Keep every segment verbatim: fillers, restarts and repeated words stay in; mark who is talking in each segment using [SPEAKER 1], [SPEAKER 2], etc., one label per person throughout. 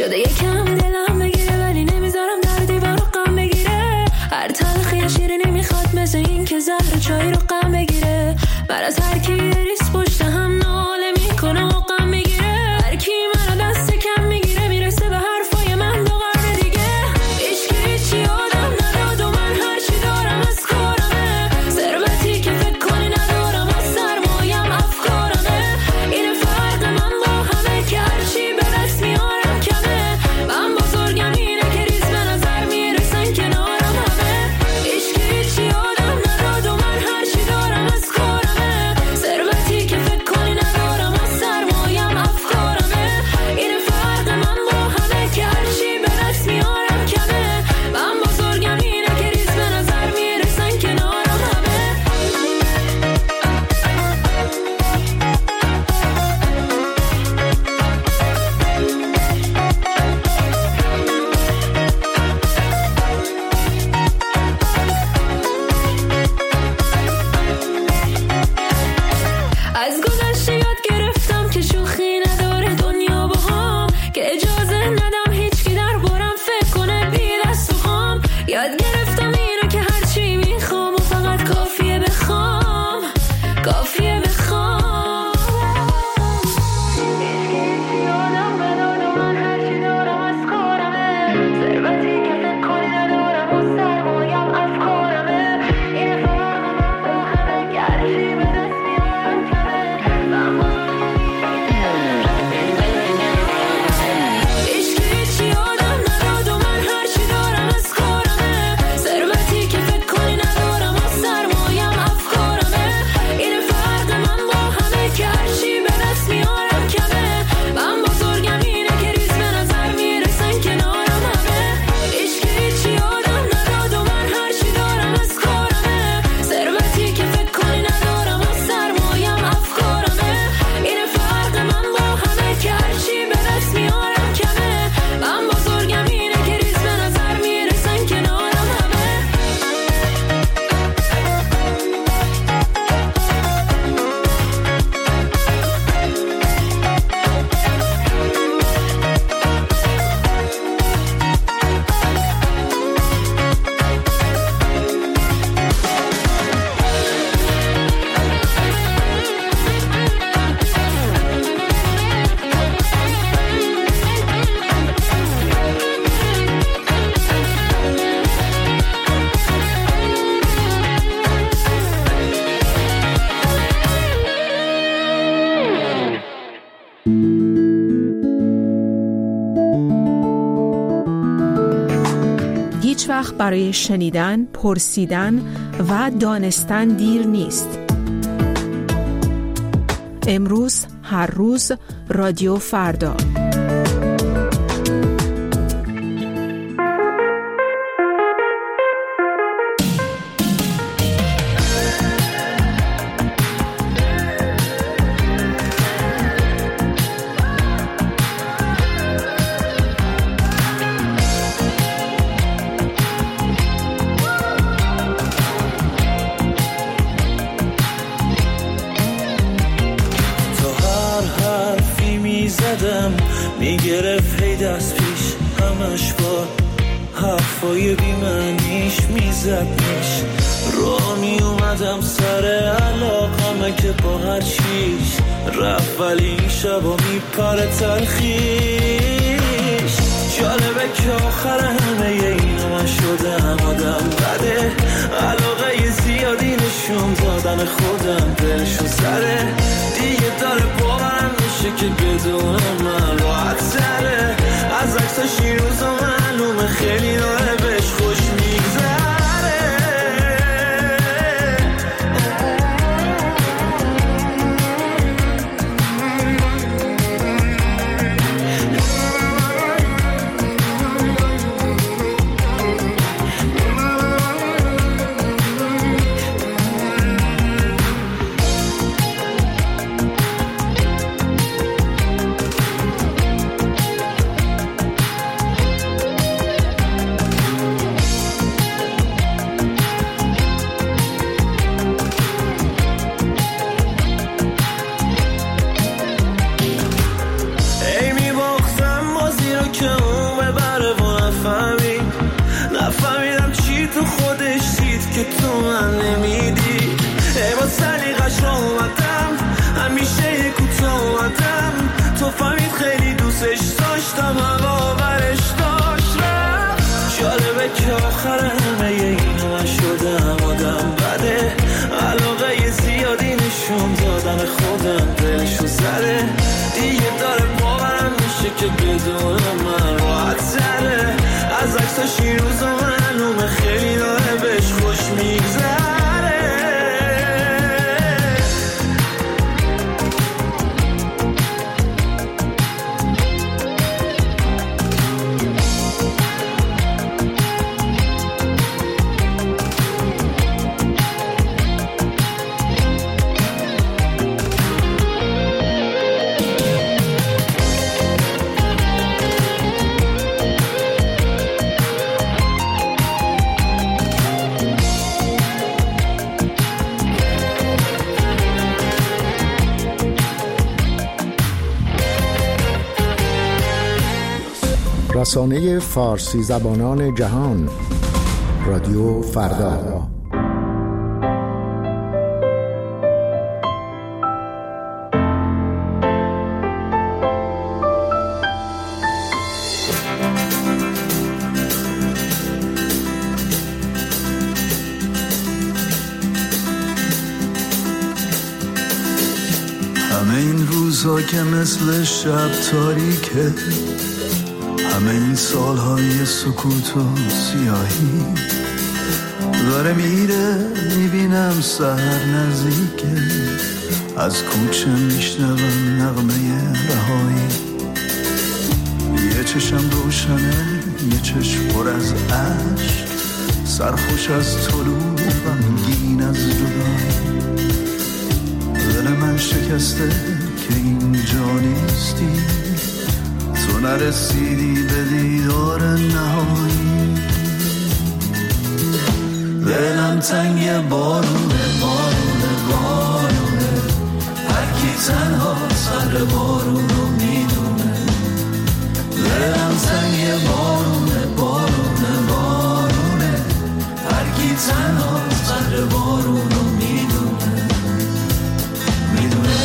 [SPEAKER 1] شده یکم دلم بگیره ولی نمیذارم در دیوار رو غم بگیره. هر تلخی شیرینی میخواد مثل این که زهر چای رو غم بگیره. من از هر کی ریس پشت هم ناله میکنه و غم میگیره. هر کی منو دست کم میگیره میرسه به حرفای من دو قرن دیگه. هیچکی هیچی آدم نداد و من هر چی دارم از کارمه. ثروتی که فکر کنی ندارم از سرمایم افکارمه. این فرق من با همه که هر چی به دست میارم کمه. من بزرگم اینه که ریز به نظر میرسن کنارم همه. هیچکی هیچی آدم نداد و من هر چی دارم از کارمه. ثروتی که فکر کنی ندارم از سرمایم افکارمه. این فرق من با همه که هر چی به دست میارم کمه. من بزرگم اینه که ریز به نظر میرسن کنارم همه. از گذشته یاد گرفتم که شوخی نداره دنیا با هم. که اجازه ندم هیچکی در بارم فکر کنه بی دست و خام. یاد گرفتم اینو که هرچی میخوام و فقط کافیه بخوام. کافیه بخوام. هیچکی آدم نداد و من هرچی دارم از کارمه. ثروتی که فکر کنی ندارم و سرمایم افکارمه. این فرق من با همه که هرچی به دست میارم کمه. من هیچکی هیچی آدم نداد و من هرچی دارم از کارمه. ثروتی که فکر کنی ندارم و سرمایم افکارمه. این فرق من با همه که هرچی به دست میارم کمه. من بزرگم اینه که ریز به نظر میرسن کنارم همه. هیچکی هیچی آدم نداد و من هرچی دارم از کارمه. ثروتی که فکر کنی ندارم و سرمایم افکارمه. این فرق من با همه که هرچی به دست میارم کمه. من بزرگم اینه که ریز به نظر میرسن کنارم همه.
[SPEAKER 2] هیچ وقت برای شنیدن، پرسیدن و دانستن دیر نیست. امروز، هر روز، رادیو فردا.
[SPEAKER 3] میگرفت هی دست پیش همش با حرفای بیمعنیش میزدنش. رو میومدم سر علاقمه که با هر چیز رفت ولی این شبا میپره تلخیش. جالبه که آخر همه اینا من شدم آدم بده. علاقه زیادی نشون دادن خودم دلشو سره. دیگه داره باورم میشه که بدون من راحت سره. از عکساش این روزا معلومه خیلی داره بهش خوش میگذره. تو من نمیدی. ای با سلیقش اومدم همیشه کوتاه اومدم، تو فهمید خیلی دوستش داشتم هوا برش داشت رفت. جالبه که آخر همه اینو من شدم آدم بده، علاقه زیادی نشون دادم خودم دلشو زده، دیگه داره باورم میشه که بدون من راحت زده. از عکساش این روزا معلومه خیلی داره بهش خوش میگذره.
[SPEAKER 4] رسانه فارسی زبانان جهان، رادیو فردا.
[SPEAKER 5] همه این روزها که مثل شب تاریکه، همه این سالهای سکوت و سیاهی داره میره، میبینم سحر نزدیکه، از کوچه میشنوم نغمه رهایی. یه چشم روشنه، یه چشم پر از عشق، سرخوش از طلوع غمگین از جدایی. دل من شکسته که اینجا نیستی، تو نرسیدی به دیدار نهایی. دلم تنگ بارونه بارونه بارونه، هر کی تنها سر بارونو میدونه. دلم تنگ بارونه بارونه بارونه، هر کی تنها سر بارونو میدونه میدونه.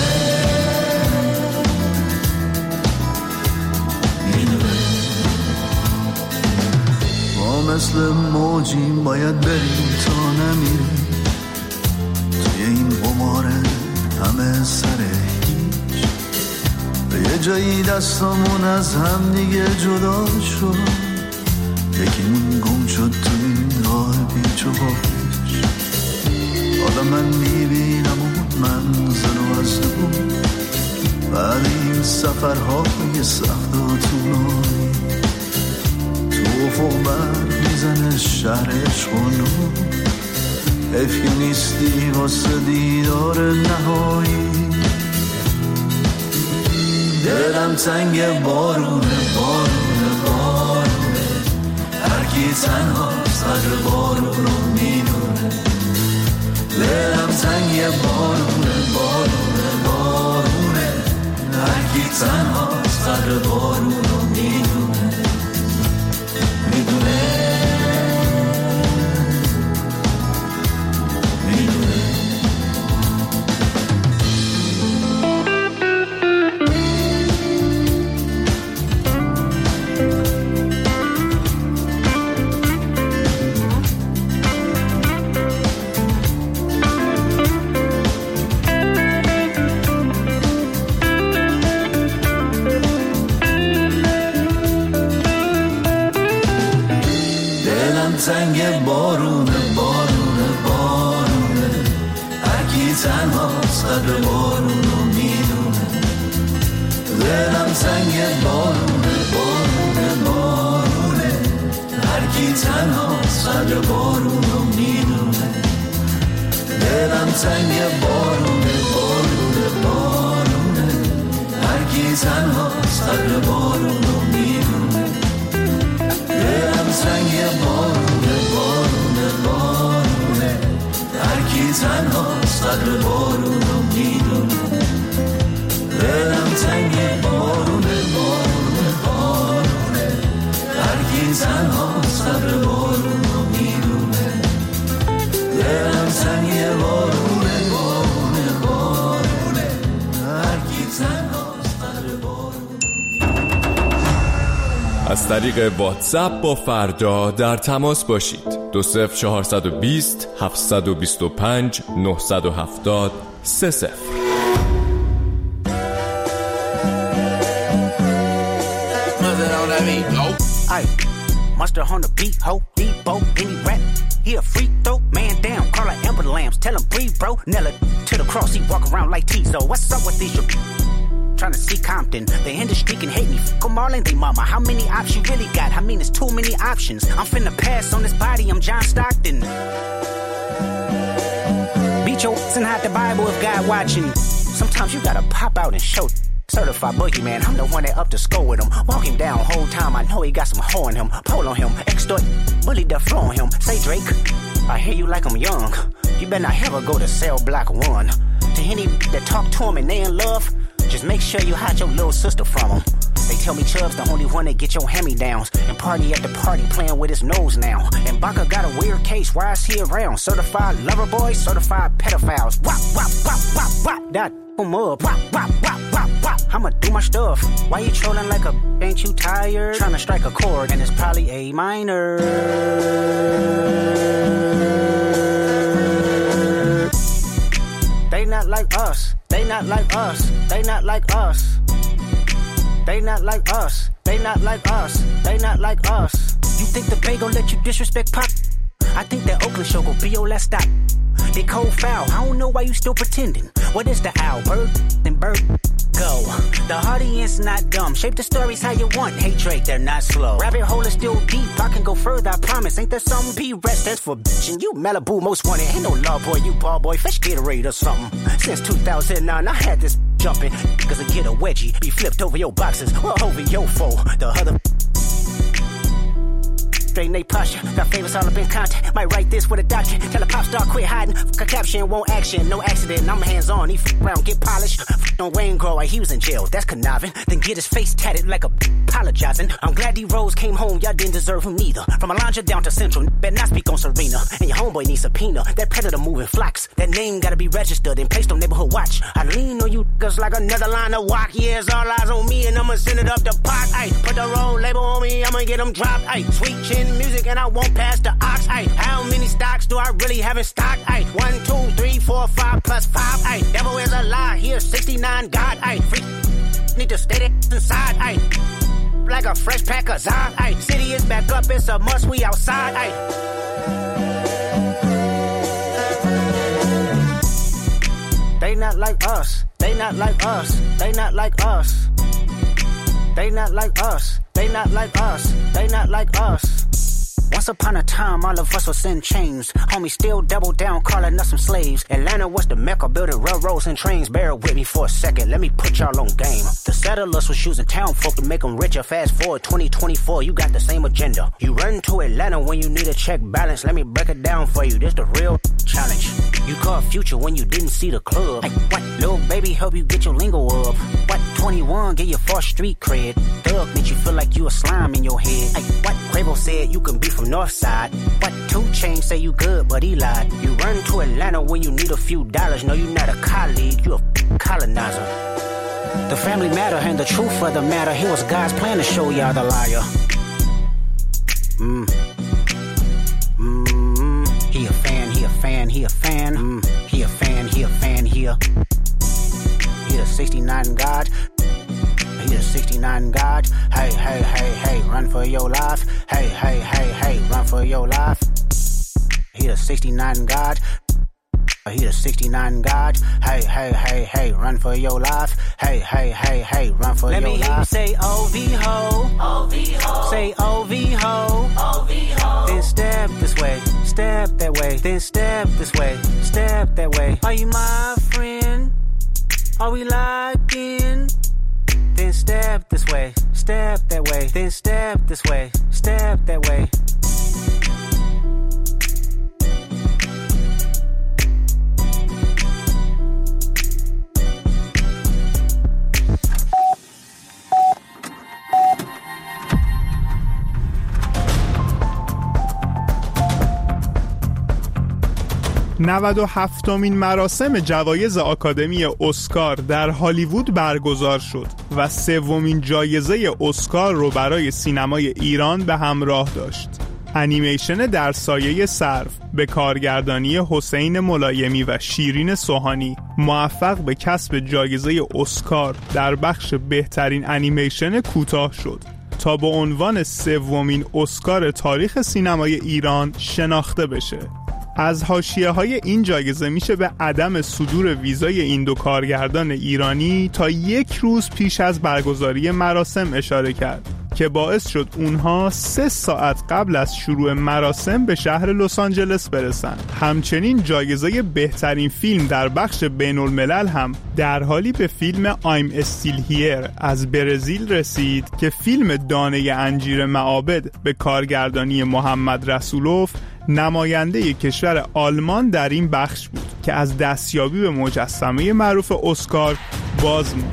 [SPEAKER 5] مثل موجیم باید بریم تا نمیریم، توی این قماره همه سر هیچ. به یه جایی دستامون از هم دیگه جدا شد، یکیمون گم شد تو این راه پیچ و خاکش. حالا من میبینم اون منزل و از دور، بعد این سفرهای سخت و طولانی. تو افق برد میزنه شهر عشق و نور، حیف که نیستی واسه دیدار نهایی. دلم تنگ بارونه بارونه بارونه، هر کی تنها سر بارونو میدونه. دلم تنگ بارونه بارونه بارونه، هر کی تنها سر بارونو میدونه میدونه. تنگ بارونه بارونه بارونه، هر کی تنها سر بارونو میدونه. دلم تنگ بارونه بارونه بارونه، هر کی تنها سر بارونو میدونه. دلم تنگ بارونه بارونه بارونه، هر کی تنها سر بارونو میدونه. دلم تنگ بارونه بارونه بارونه، هر کی تنها سر بارونو میدونه. دلم تنگ بارونه بارونه بارونه، هر کی تنها سر بارونو میدونه.
[SPEAKER 6] از طریق واتساپ با فردا در تماس باشید. دو صفر چهارصد و بیست هفتصد و بیست و پنج نهصد و هفتاد سه صفر.
[SPEAKER 7] Mustard on the beat, ho, Debo, any rap. He a freak though, man down, call like Amber Lambs. Tell him breathe, bro. Nella to the cross, he walk around like Tizo. What's up with these? Trying to see Compton, the industry can hate me. Fuck 'em all and they mama. How many options you really got? I mean, it's too many options. I'm finna pass on this body. I'm John Stockton. Beat your ass and hide the Bible if God watching. Sometimes you gotta pop out and show. Certified boogeyman, I'm the one that up to score with him. Walk him down whole time, I know he got some hoe in him. Pull on him, extort, bully the flow on him. Say Drake, I hear you like I'm young. You better not ever go to cell block one. To any that talk to him and they in love, just make sure you hide your little sister from him. They tell me Chubb's the only one that get your hand-me-downs. And party at the party playing with his nose now. And Baka got a weird case, why is he around? Certified lover boys, certified pedophiles. Wop, wop, wop, wop, wop, that em up. Wop, wop, wop, wop, wop, I'ma do my stuff. Why you trolling like a ain't you tired? Trying to strike a chord and it's probably A minor. They not like us, they not like us, they not like us. They not like us, they not like us, they not like us. You think the Bay gon' let you disrespect Pop? I think that Oakland show gon' be your last stop. They cold foul, I don't know why you still pretending. What is the owl, bird, then bird, go. The audience not dumb, shape the stories how you want. Hey Drake, they're not slow. Rabbit hole is still deep, I can go further, I promise. Ain't there something P-Rest that's for bitchin'? You Malibu most wanted, ain't no law boy, you ball boy, fresh Gatorade or something. Since two thousand nine, I had this jumping, cause I get a wedgie, be flipped over your boxes, or over your foe. The other straighten they posture, got favors all up in contact. Might write this with a doctor, tell a pop star quit hiding. Fuck a caption, won't action, no accident. I'm hands on, he f around, get polished. F on Wayne Grower, he was in jail, that's conniving. Then get his face tatted like a apologizing. I'm glad D-Rose came home, y'all didn't deserve him neither. From Alondra down to Central, better not speak on Serena. And your homeboy needs subpoena, that predator moving flocks. That name gotta be registered and placed on neighborhood watch. I lean on you just like another line of walk. Yeah, it's all eyes on me and I'ma send it up the pot. Ay, put the wrong label on me, I'ma get them dropped. Ay, sweet chin music and I won't pass the ox. Ay, how many stocks do I really have in stock? Ay, one, two, three, four, five plus five. Ay, devil is a lie, here's sixty-nine God. Ay, freak, need to stay that inside. Ay, like a fresh pack of Zod. Ay, city is back up, it's a must, we outside. Ay. They not like us, they not like us, they not like us. They not like us, they not like us, they not like us. Once upon a time, all of us was in chains. Homie still double down, calling us some slaves. Atlanta was the mecca, building railroads and trains. Bear with me for a second, let me put y'all on game. The settlers was using town folk to make them richer. Fast forward twenty twenty-four, you got the same agenda. You run to Atlanta when you need a check balance. Let me break it down for you, this the real challenge. You caught Future when you didn't see the club. Hey, what? Little baby help you get your lingo up. What? twenty-one, get your first street cred. Thug makes you feel like you a slime in your head. Hey, what? Quavo said you can be from Northside. What? two Chainz say you good, but he lied. You run to Atlanta when you need a few dollars. No, you not a colleague, you a colonizer. The family matter and the truth of the matter. Here was God's plan to show y'all the liar. Mm. Mm. He a fan, he a fan, he a fan. Mm. He a fan, he a fan, he a. He a sixty-nine God. He a sixty-nine God. Hey, hey, hey, hey, run for your life. Hey, hey, hey, hey, run for your life. He a sixty-nine God. He a sixty-nine God. Hey, hey, hey, hey, run for your life. Hey, hey, hey, hey, run for Let your life. Let me hear you say O V ho. O V ho. Say O V ho. O V ho. Then step this way. Step that way. Then step this way. Step that way. Are you my friend? Are we locked in? Then step this way. Step that way. Then step this way. Step that way.
[SPEAKER 8] نود و هفتمین مراسم جوایز آکادمی اسکار در هالیوود برگزار شد و سومین جایزه اسکار رو برای سینمای ایران به همراه داشت. انیمیشن در سایه سرو به کارگردانی حسین ملایمی و شیرین سوهانی موفق به کسب جایزه اسکار در بخش بهترین انیمیشن کوتاه شد تا به عنوان سومین اسکار تاریخ سینمای ایران شناخته بشه. از حاشیه‌های این جایزه میشه به عدم صدور ویزای این دو کارگردان ایرانی تا یک روز پیش از برگزاری مراسم اشاره کرد که باعث شد اونها سه ساعت قبل از شروع مراسم به شهر لس آنجلس برسن. همچنین جایزه بهترین فیلم در بخش بین الملل هم در حالی به فیلم I'm Still Here از برزیل رسید که فیلم دانه انجیر معابد به کارگردانی محمد رسولوف نماینده کشور آلمان در این بخش بود که از دستیابی به مجسمه معروف اسکار باز موند.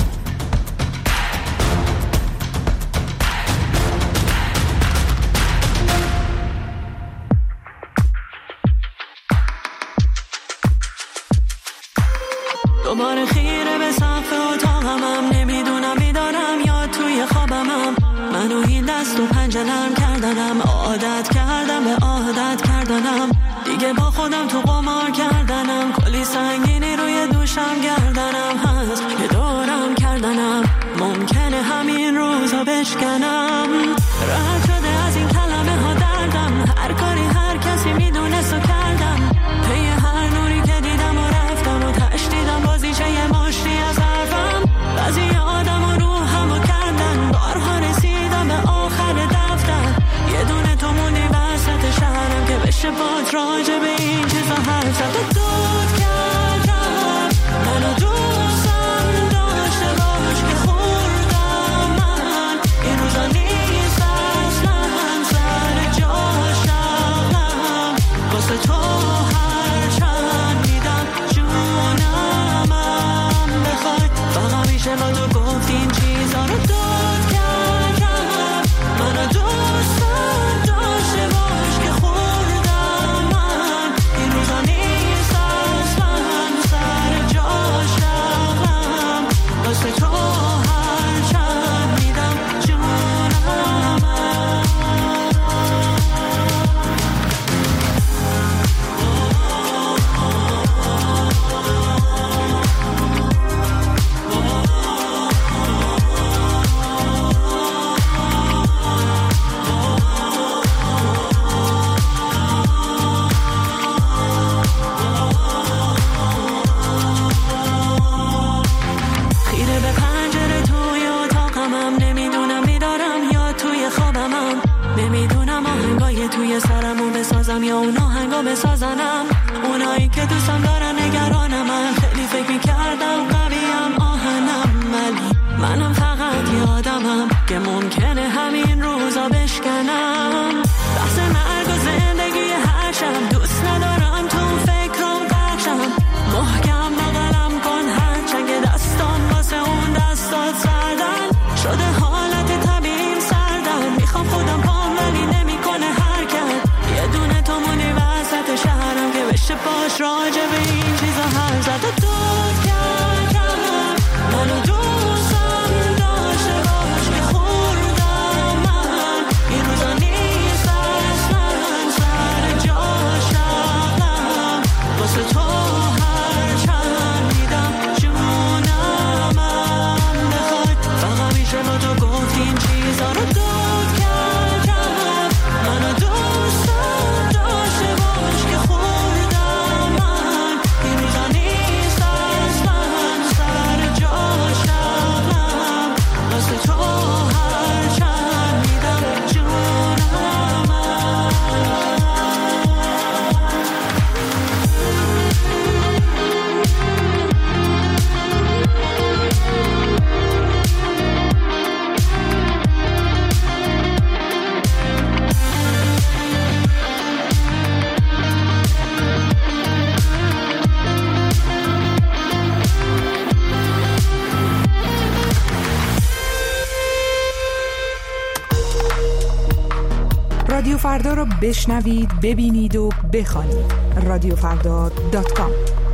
[SPEAKER 1] دوباره خیره به سقف اتاقمم، نمیدونم بیدارم یا توی خوابمم. منو این دست و پنجه نرم کردنم، عادت کردم به عادت کردنم، دیگه با خودم تو قمار کردنم. کلی سنگینی روی دوشم گردنم هست که دورم کردنم، ممکنه همین روزا بشکنم. رد شده از این کلمه ها دردم، هر کاری هر کسی میدونست و کردم. پی هر نوری که دیدم و رفتم و تشدیدم بازیچه یه مشتی از حرفم. بعضی آدم و روحم و کردن، بارها رسیدم به آخر دفتر. یه دونه تو موندی وسط شهرم که بشه باد راجع به این چیزا حرف زد. و دود کردم منو دوستم داشته باش که خوردم من این روزا نیست اصلا سر جاشم. واسه تو هر چند میدم جونمم بخوای، فقط میشه با تو گفت این چیزا رو. دود کردم منو دوستم داشته باش که خوردم من این روزا نیست اصلا سر جاشم. واسه تو هر چند میدم جونمم. خیره به پنجره توی اتاقمم، نمیدونم بیدارم یا توی خوابمم. نمیدونم آهنگای توی سرمو بسازم یا اون آهنگا بسازنم. اونایی که دوستم دارن نگرانم، من خیلی فکر میکردم قویم آهنم، ولی منم فقط یادمم که ممکنه همین روزا بشکنم. بحث مرگ و زندگی هر شب دوست ندارم تو فکرم قرشم. محکم بغلم کن هر چنگ دستان واسه اون دستات سردن شده، حالت طبیعیم سردن. میخوام خودم پام ولی نمیکنه حرکت. یه دونه تو مونی وسط شهرم که بشه باش راجع به این چیزا حرف زد. و دود کردم منو دوستم داشته باش که خوردم من این روزا
[SPEAKER 2] رادیو فردا رو بشنوید، ببینید و بخوانید. رادیو فردا دات کام.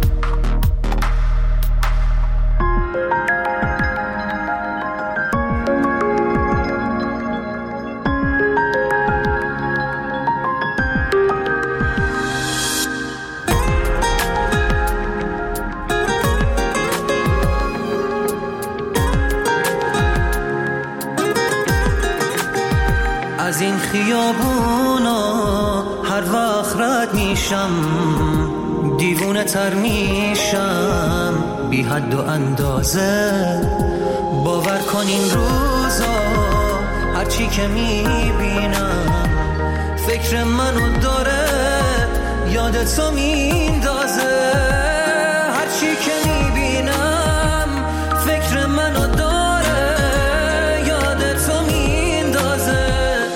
[SPEAKER 3] از این خیابونا هر وقت رد میشم دیوونه تر میشم بی حد و اندازه. باور کن این روزا هرچی که میبینم فکر منو داره یادتو میندازه. هرچی که میبینم فکر منو داره یادتو میندازه.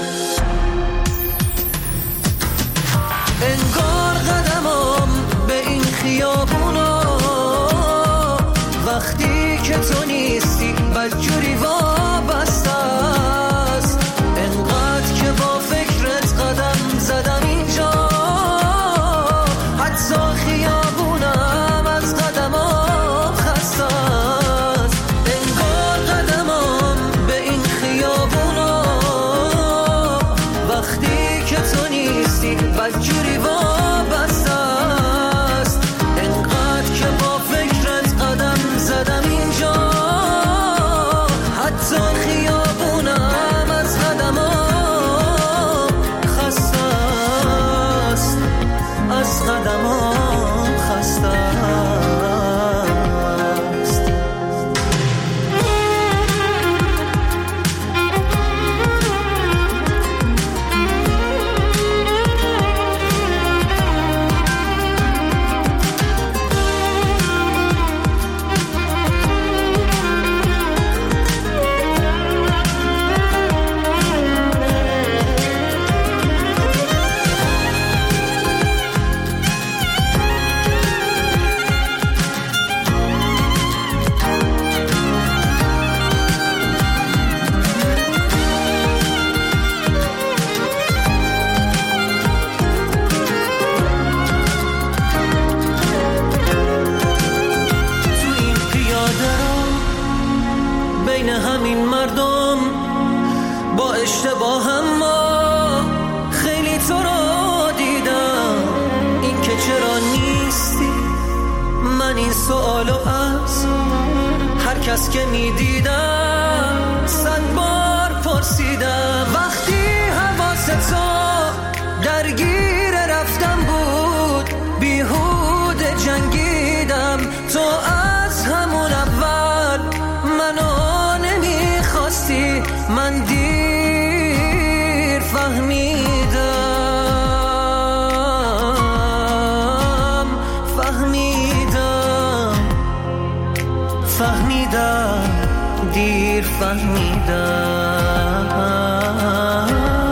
[SPEAKER 3] انگار قدمم به این خیابونا وقتی که تو نیستی بدجوری وابسته است. انقدر که با فکرت قدم زدم اینجا حتی خیابونم از قدمم خسته است. انگار قدمم به این خیابونا وقتی که تو نیستی بدجوری وابسته است. انقدر که با فکرت قدم زدم اینجا حتی خیابونم از قدمم خسته است. از قدمم خسته است. بین همین مردم با اشتباهم ما خیلی تو رو دیدم. این که چرا نیستی من این سوالو از هر کس که میدیدم صد بار پرسیدم. وقتی حواس تو درگیر رفتم بود بیهوده جنگیدم. تو از همون اول منو نمیخواستی. من دیر فهمیدم فهمیدم فهمیدم دیر فهمیدم.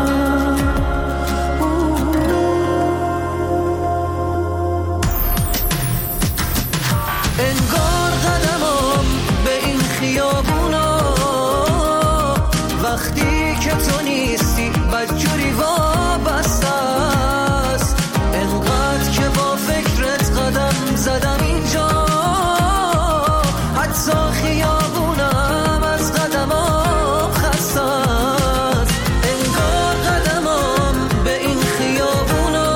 [SPEAKER 3] انگار قدمم به این خیابونا وقتی که تو نیستی بدجوری وابسته است. انقدر که با فکرت قدم زدم اینجا حتی خیابونم از قدمم خسته است. انگار قدمم به این خیابونا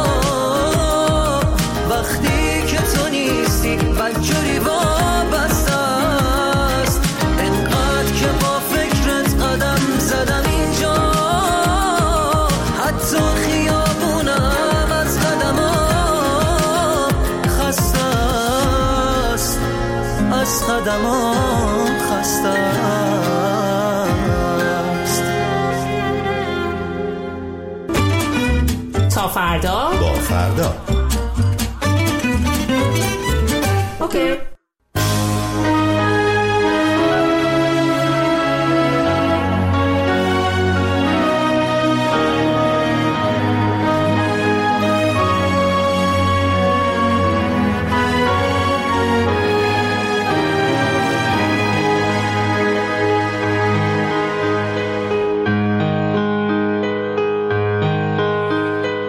[SPEAKER 3] وقتی که تو نیستی بدجوری وابسته است. انقدر که با فکرت قدم زدم اینجا حتی خیابونم از قدمم خسته است. از قدمم خسته است.
[SPEAKER 2] تا فردا
[SPEAKER 4] با فردا.
[SPEAKER 2] اوکی.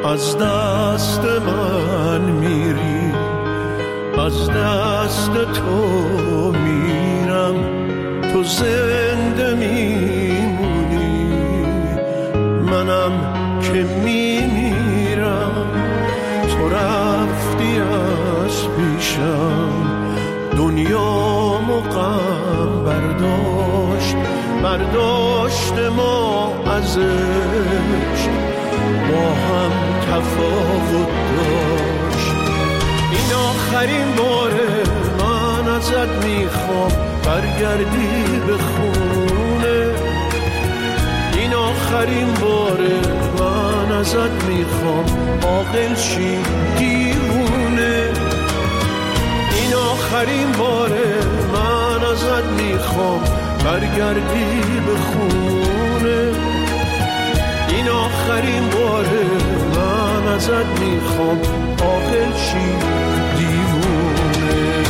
[SPEAKER 9] از دست من میری، از دست تو میرم، تو زنده میمونی، منم که میمیرم. تو رفتی از پیشم، دنیامو غم برداشت، برداشت ما ازش، با هم تفاوت داشت. این آخرین باره من ازت میخوام برگردی به خونه، این آخرین باره من ازت میخوام عاقل شی دیوونه، این آخرین باره من ازت میخوام برگردی به خونه، این آخرین باره من ازت میخوام عاقل شی دیوونه.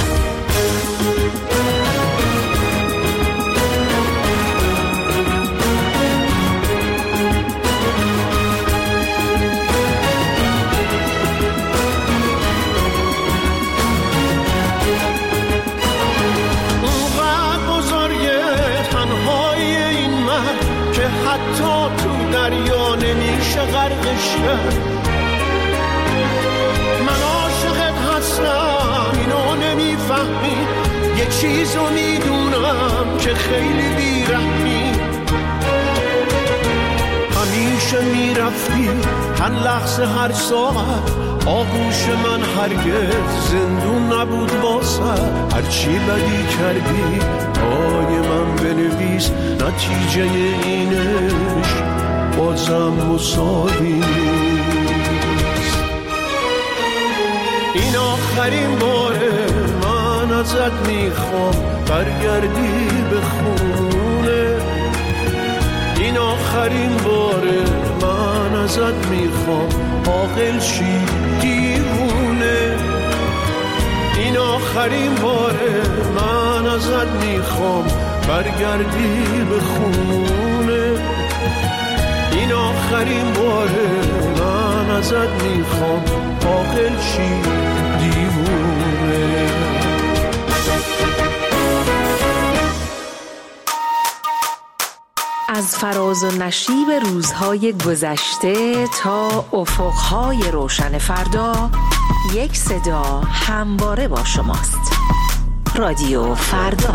[SPEAKER 9] حتی تو دریا نمیشه غرقش کرد، من عاشقت هستم اینو نمیفهمی، یه چیزو میدونم که خیلی بیرحمی، همیشه میرفتی هر لحظه هر ساعت، آغوش من هرگز زندون نبود واسه، هرچی بدی کردی پای من بنویس، نتیجه اینش بازم مساوی نیست. این آخرین باره من ازت میخوام برگردی به خونه، این آخرین باره من ازت میخوام عاقل شی دیوونه، این آخرین باره من ازت میخوام برگردی به خونه، این آخرین باره من ازت میخوام عاقل شی دیوونه.
[SPEAKER 2] از فراز و نشیب روزهای گذشته تا افقهای روشن فردا، یک صدا همواره با شماست. رادیو فردا.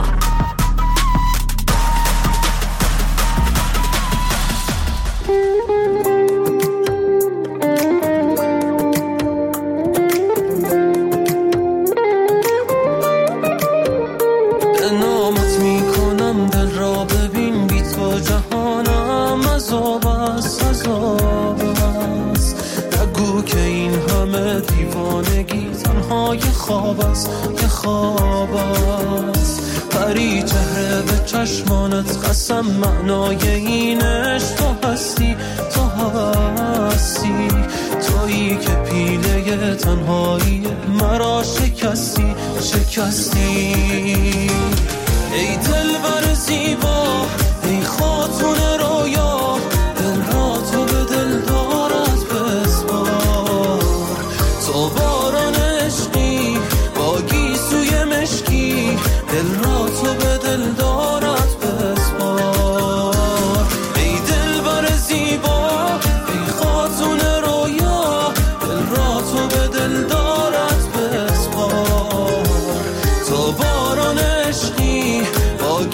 [SPEAKER 3] خواب است که خواب است، پری چهره به چشمانت قسم، معنای اینش تو هستی، تو هستی، تویی که پیله تنهایی مرا شکستی، شکستی. ای دلبر زیبا، ای خاتون رویا، دل را تو به دل دارد بسپار، تو باران عشقی با گیسوی مشکی، دل را تو به دل دارد بسپار. ای دلبر زیبا، ای خاتون رویا، دل را تو به دل دارد بسپار، تو باران عشقی با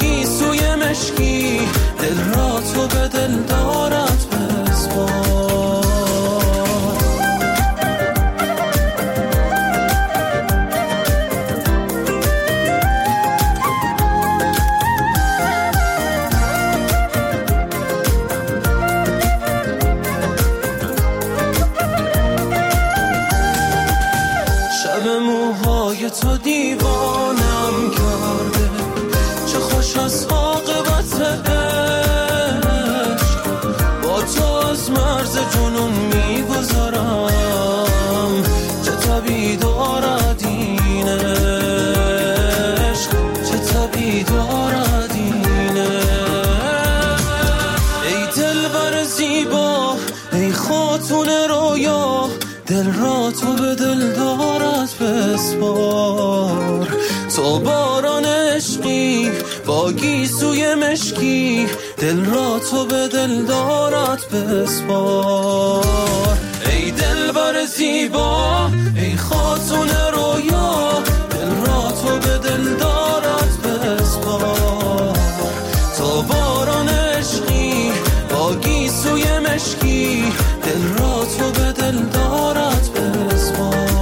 [SPEAKER 3] دلبر زیبا، ای خاتون رویا، دل را تو به دل دارت بسپار. تو باران عشقی با گیسوی مشکی، دل را تو به دل دارت بسپار. ای دلبر زیبا، ای خاتون رویا، دل را تو به دل دارت بسپار. تو باران عشقی با گیسوی مشکی، دل را تو به دل دارت بسپار.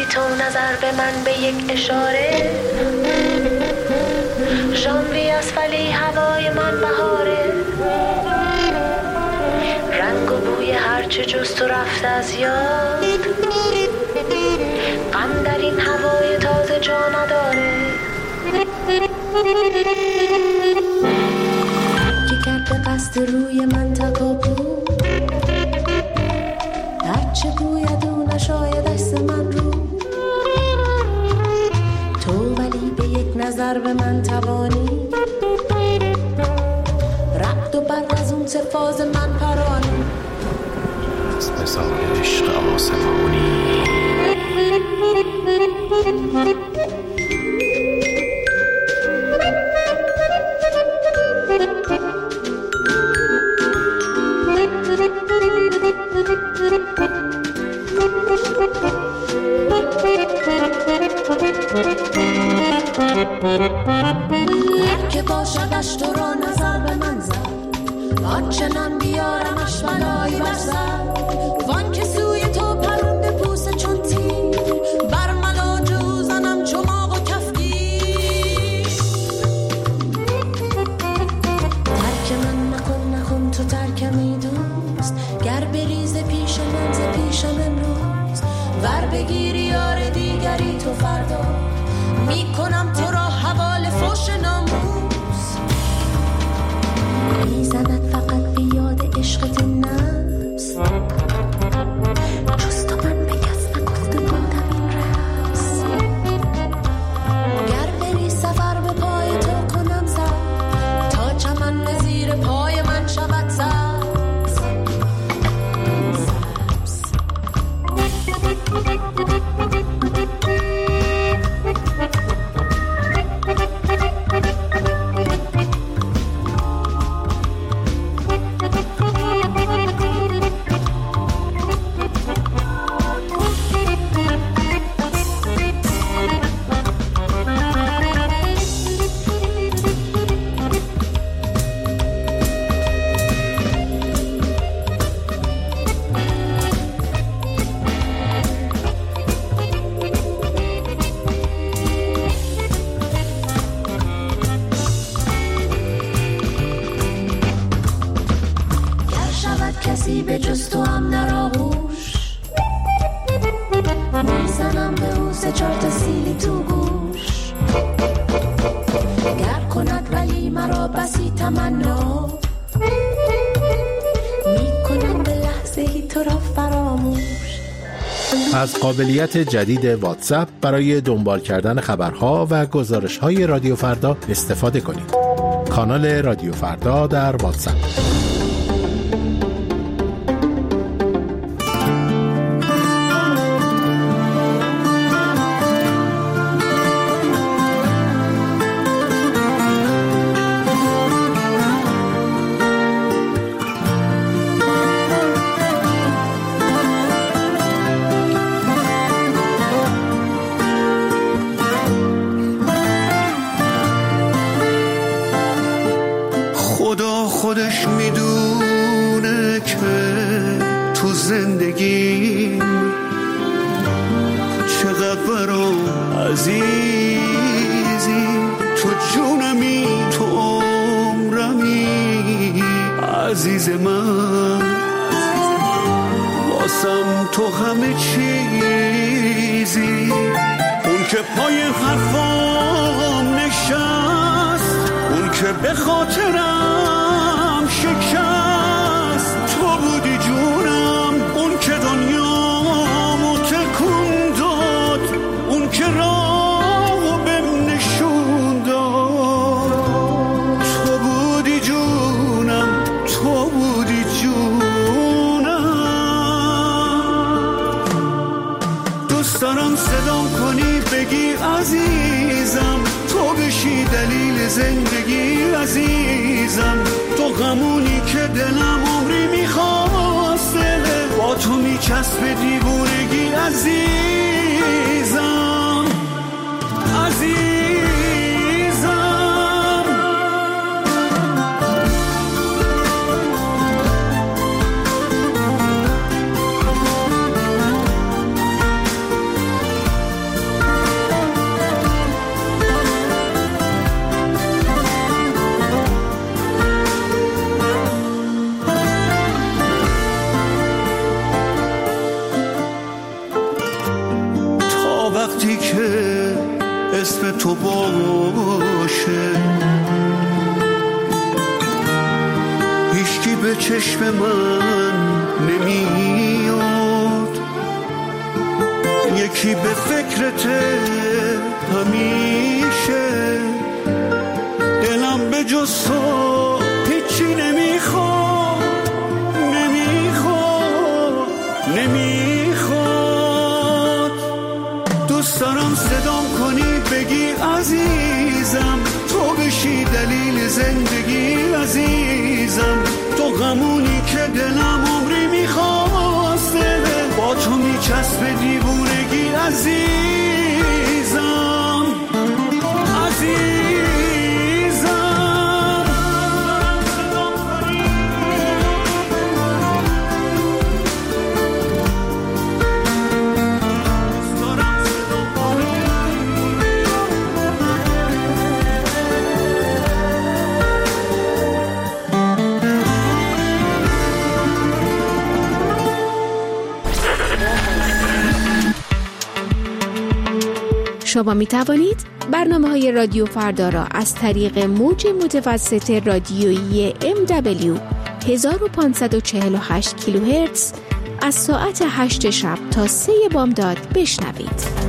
[SPEAKER 1] تو نظر به من به یک اشاره، ژانویه است ولی هوای من بهاره، رنگ و بوی هرچه جز تو رفته از یاد، غم در این هوای تازه جا نداره. که کرد قصد روی من تکابو، هرچه بوید او نشاید دست من رو، تو ولی به یک نظر به من توانی، رقد و برق از اون سفاز من پرانی،
[SPEAKER 10] از مثال عشق آسمانی.
[SPEAKER 1] هر که باشدش تو را نظر به من زد، آنچنان بیارمش بلایی بر سر، وان که سوی تو پرنده پوسه چون تیر، بر ملاج او زنم چماق و کفگیر. ترک من نکن نکن تو ترکمی دوست، گر بریز پیش من ز پیشم امروز، ور بگیری یار دیگری تو فردا، میکنم تو را حواله فوش ناموس. میزند فقط بیاد عشقت نفس، جز تو من به کس نگفته بودم این رمز، گر بری سفر به پای تو کنم سر، تا چمن به زیر پای من شود سبز سبز. کسی به جز تو هم نراغوش، میزنم به او سه چار تا سیلی تو گوش، گر کند ولی مرا بسی تمنا، میکنم به لحظه ای تو را فراموش.
[SPEAKER 4] از قابلیت جدید واتساپ برای دنبال کردن خبرها و گزارش‌های رادیو فردا استفاده کنید. کانال رادیو فردا در واتساپ.
[SPEAKER 5] خودش میدونه که تو زندگی چقدر برام عزیزی، تو جونمی تو عمرمی عزیز من، واسم تو همه چیزی، اون که پای حرفام نشست، اون که به خاطرم شکست، تو بودی جونم، اون که دنیامو تکون داد، اون که راهو بهم نشون داد، تو بودی جونم، تو بودی جونم. دوست دارم صدام کنی بگی عزیزم، تو بشی دلیل زندگی عزیزم، تو غمونی که دلم عمری میخواست دله، با تو میچسب دیوونگی عزیزم عزیزم. چشم من نمیاد، یکی به فکرت همیشه، دلم به جز تو هیچی نمیخواد، نمیخواد، نمیخواد. دوست دارم صدام کنی بگی عزیزم، تو بشی دلیل زندگی عزیزم، تو غمونی که دلم عمری میخواسته، با تو میچسبه دیوونگی عزیزم، عزیزم.
[SPEAKER 11] شما می توانید برنامه های رادیو فردا را از طریق موج متوسط رادیویی ام دبلیو هزار و پانصد و چهل و هشت کیلوهرتز از ساعت هشت شب تا سه بامداد بشنوید.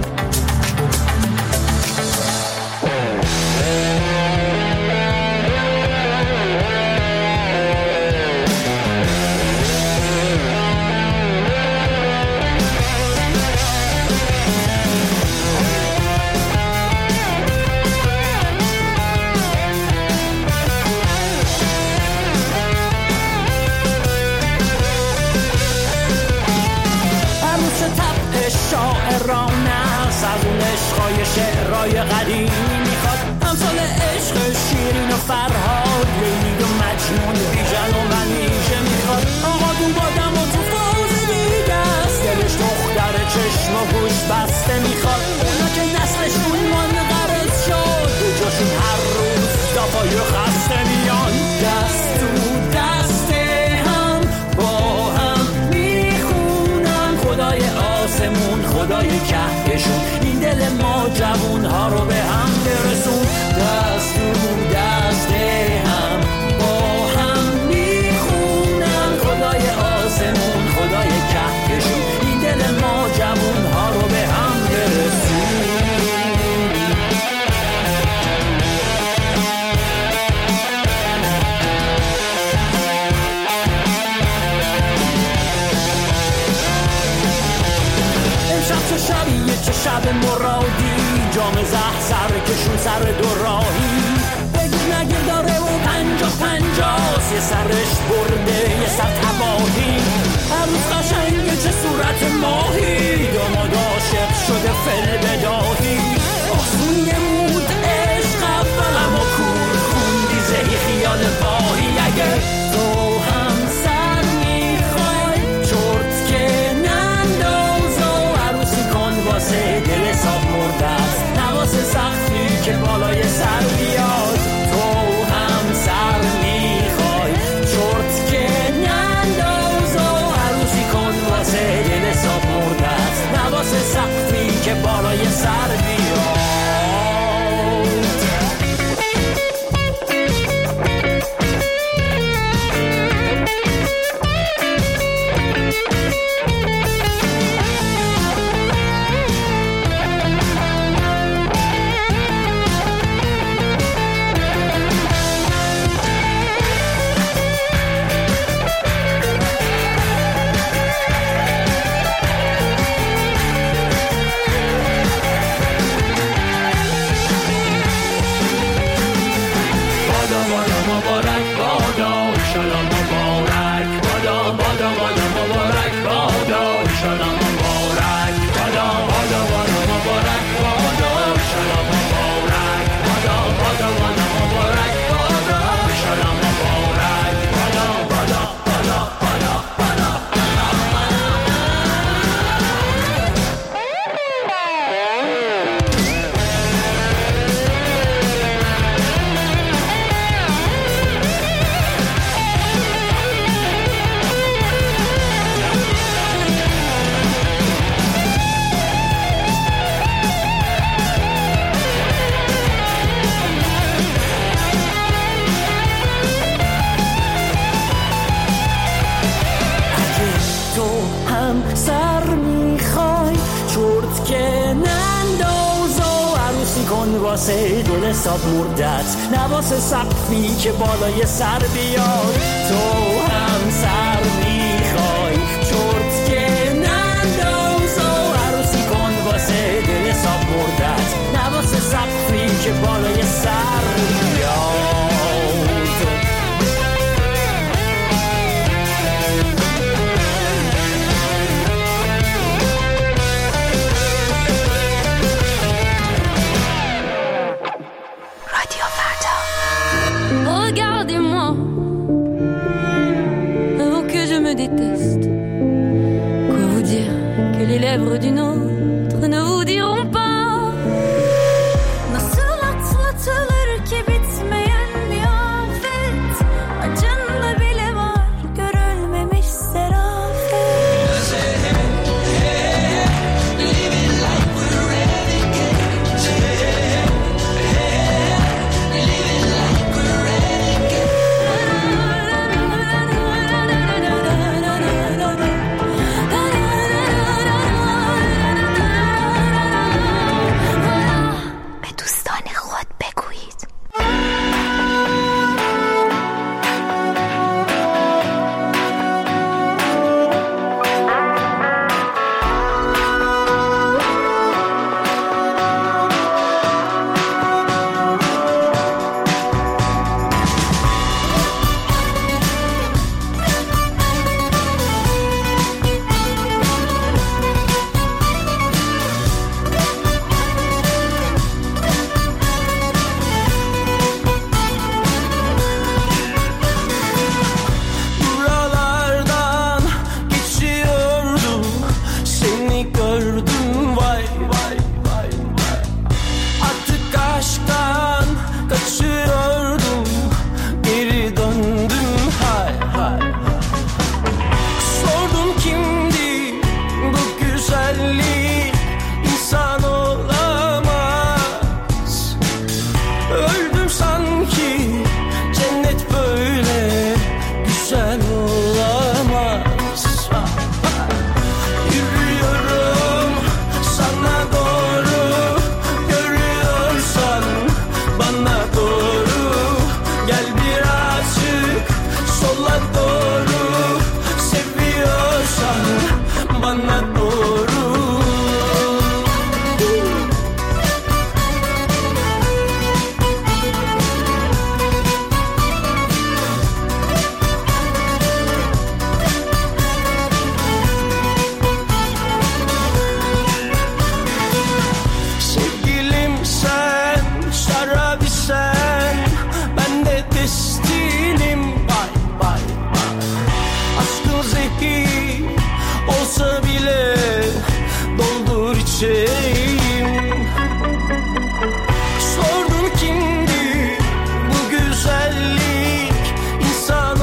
[SPEAKER 11] شعرهای قدیمی میخواد، امثال عشق شیرین و فرهاد، لیلی و مجنون، بیژن و منیژه میخواد. آقا دو بادم و تو فوز دیگه است، دلش دختر چشم و گوش بسته میخواد. اونا که نسلشون من غرض شد، دو جاشون هر روز دفای خسته میان، دست تو دست هم با هم میخونن خدای آسمون، خدای کهکشون، این دل ما جوون ها رو به هم برسون. دست تو دست هم با هم میخونن خدای آسمون، خدای کهکشون، این دل ما جوون ها رو به هم برسون. امشب چه شبیه چه شب مرادی، جام زهر سر کشون سر دو راهی، بگیر نگیر داره و پنجا پنجاست، یه سرش برده یه سر تباهی. هر روز قشنگه چه صورت ماهی، داماد عاشق شده فل بداهی. آسون نمود عشق اول اما کور خوندی زهی خیال باهی. اگه تو هم سر میخوای چرت که ننداز و عروسی کن واسه دل حساب مرده است، نواسه سختی که بالای سر بیاد. تو هم سر میخوای چرت که ننداز و عروسی کن واسه دل حساب هم سر میخوای چرت که ننداز و عروسی کن واسه دل حساب مردت نواسه سقفی که بالای سر بیاد تو هم سر میخوای چرت که ننداز و عروسی کن واسه دل حساب مردت نواسه سقفی که بالای سر بیاد
[SPEAKER 1] Regardez-moi, avant que je me déteste. Quoi vous dire que les lèvres d'une autre ne vous diront pas. Nasıl atlatılır ki bitmeyen bir afet. Acında bile var görülmemiş serafet. Living like we're renegades. Living like we're renegades.
[SPEAKER 2] به دوستان خود بگویید.
[SPEAKER 3] Buralardan geçiyordum, seni gördüm vay vay vay vay. Artık aşktan kaçıyordum, geri döndüm hay hay hay. Sordum kimdi bu güzellik, insan olamaz. Öldüm sanki cennet böyle güzel olamaz. Yürüyorum sana doğru, görüyorsan bana doğru. Gel birazcık sola doğru, seviyorsan bana doğru. Sevgilim sen, şarabi sen, ben de destinim vay vay vay. Aşkın zehir olsa bile doldur içeyim. Sordum kimdi bu güzellik, insan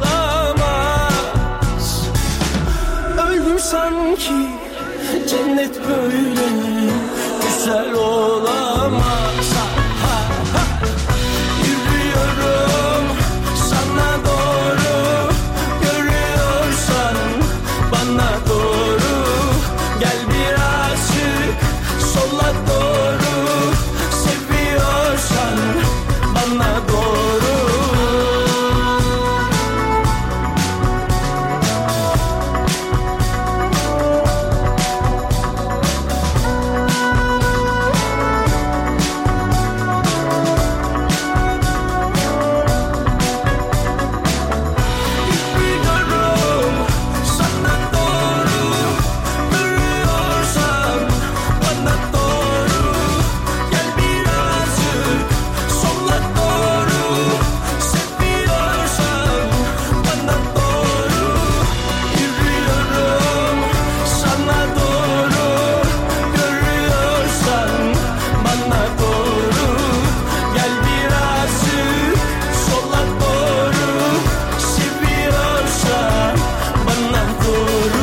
[SPEAKER 3] olamaz. Öldüm sanki cennet böyle güzel olamaz. Ha, ha. Yürüyorum sana doğru, görüyorsan bana doğru. Gel birazcık sola doğru, seviyorsan bana doğru. Yürüyorum sana doğru, görüyorsan bana doğru. Gel birazcık sola doğru, seviyorsan bana doğru. Yürüyorum sana doğru, görüyorsan bana doğru. Gel birazcık sola doğru, seviyorsan bana doğru.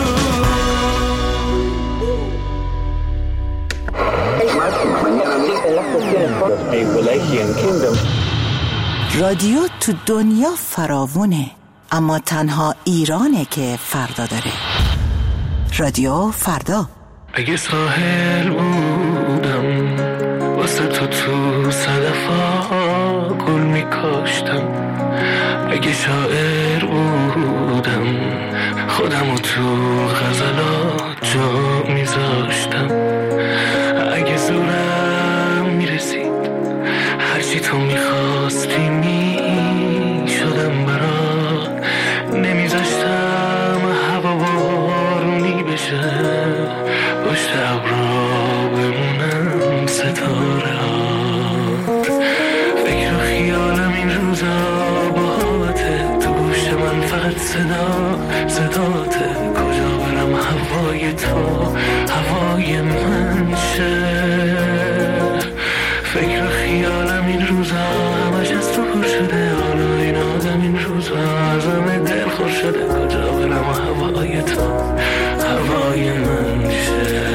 [SPEAKER 12] رادیو تو دنیا فراوونه، اما تنها ایرانه که فردا داره. رادیو فردا.
[SPEAKER 3] اگه ساحل بودم واسه تو تو صدفا گل میکاشتم، اگه شاعر بودم خودمو تو غزلات جا میذاشتم، اگه زورم میرسید هرچی تو میخواستی میشدم برات، نمیذاشتم هوا بارونی بشه پشت ابرا بمونم ستاره ها. فکر و خیالم این روزا باهاته، تو گوش من فقط صدا صداته، کجا برم هوای تو هوای من شه. فکر و خیالم این روزا همش از تو پر شده، حالا این آدم این روزا ازم دل خور شده، کجا برم هوای تو هوای من شه.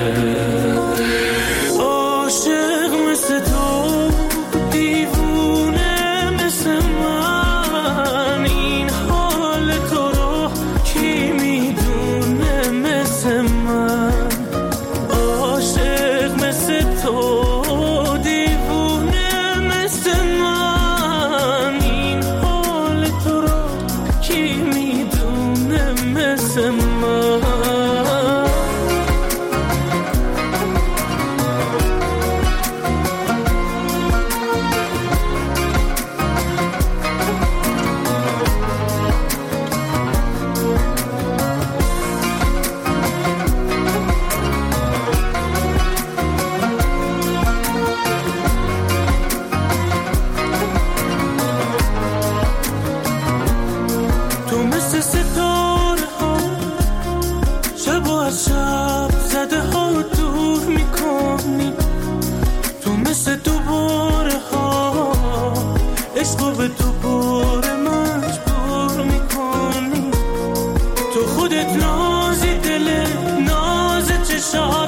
[SPEAKER 3] عاشق مثل تو دیوونه مثل من، این حال تو رو کی میدونه مثل من. عاشق مثل تو دیوونه مثل من، این حال تو رو کی میدونه مثل من. تو مثل ستاره ها شب و از شب زده ها رو دور میکنی، تو مثل دوباره ها عشق به دوباره مجبور میکنی، تو خودت نازی دل ناز چشات